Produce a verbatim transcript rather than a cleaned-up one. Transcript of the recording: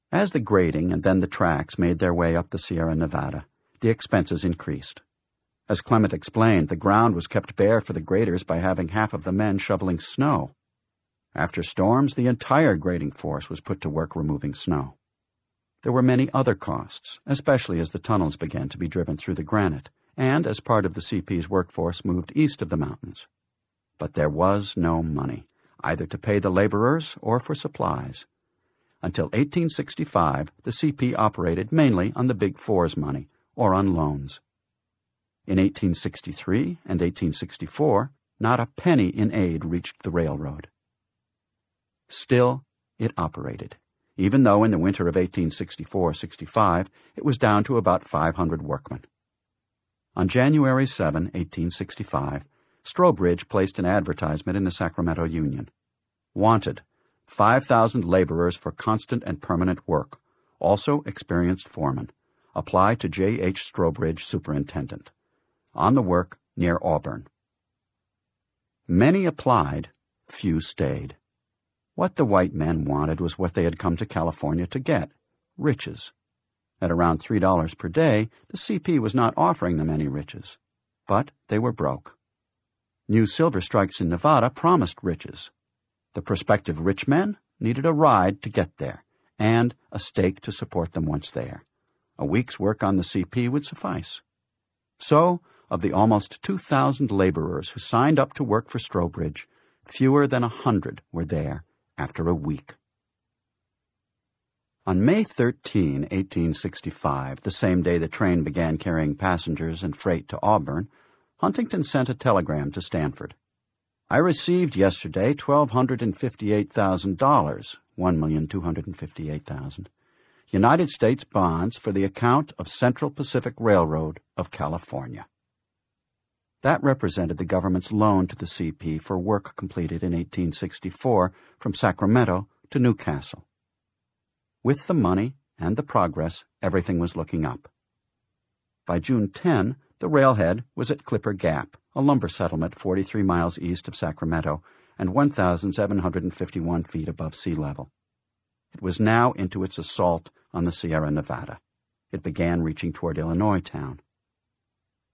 As the grading and then the tracks made their way up the Sierra Nevada, the expenses increased. As Clement explained, the ground was kept bare for the graders by having half of the men shoveling snow. After storms, the entire grading force was put to work removing snow. There were many other costs, especially as the tunnels began to be driven through the granite, and as part of the C P's workforce moved east of the mountains. But there was no money, either to pay the laborers or for supplies. Until eighteen sixty-five, the C P operated mainly on the Big Four's money, or on loans. In eighteen sixty-three and eighteen sixty-four, not a penny in aid reached the railroad. Still, it operated, even though in the winter of eighteen sixty-four sixty-five it was down to about five hundred workmen. On January seventh, eighteen sixty-five, Strobridge placed an advertisement in the Sacramento Union. Wanted, five thousand laborers for constant and permanent work, also experienced foremen. Apply to J H Strobridge, Superintendent. On the work near Auburn. Many applied, few stayed. What the white men wanted was what they had come to California to get, riches. At around three dollars per day, the C P was not offering them any riches. But they were broke. New silver strikes in Nevada promised riches. The prospective rich men needed a ride to get there, and a stake to support them once there. A week's work on the C P would suffice. So, of the almost two thousand laborers who signed up to work for Strobridge, fewer than a hundred were there after a week. On May thirteenth, eighteen sixty-five, the same day the train began carrying passengers and freight to Auburn, Huntington sent a telegram to Stanford. I received yesterday twelve hundred and fifty-eight thousand dollars, one million two hundred and fifty-eight thousand, United States bonds for the account of Central Pacific Railroad of California. That represented the government's loan to the C P for work completed in eighteen sixty-four from Sacramento to Newcastle. With the money and the progress, everything was looking up. By June tenth, the railhead was at Clipper Gap, a lumber settlement forty-three miles east of Sacramento and one thousand seven hundred fifty-one feet above sea level. It was now into its assault on the Sierra Nevada. It began reaching toward Illinois town.